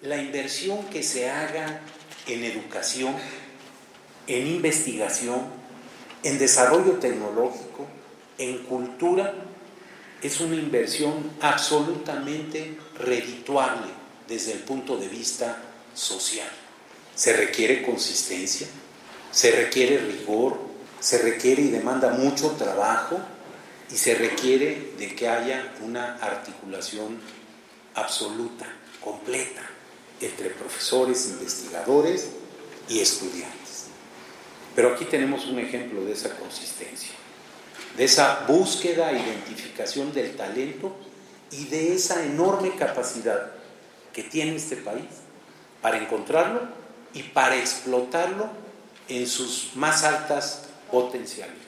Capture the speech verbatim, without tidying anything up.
la inversión que se haga en educación, en investigación, en desarrollo tecnológico, en cultura, es una inversión absolutamente redituable desde el punto de vista social. Se requiere consistencia, se requiere rigor, se requiere y demanda mucho trabajo y se requiere de que haya una articulación absoluta, completa, entre profesores, investigadores y estudiantes. Pero aquí tenemos un ejemplo de esa consistencia, de esa búsqueda e identificación del talento y de esa enorme capacidad que tiene este país para encontrarlo y para explotarlo en sus más altas potencialidades.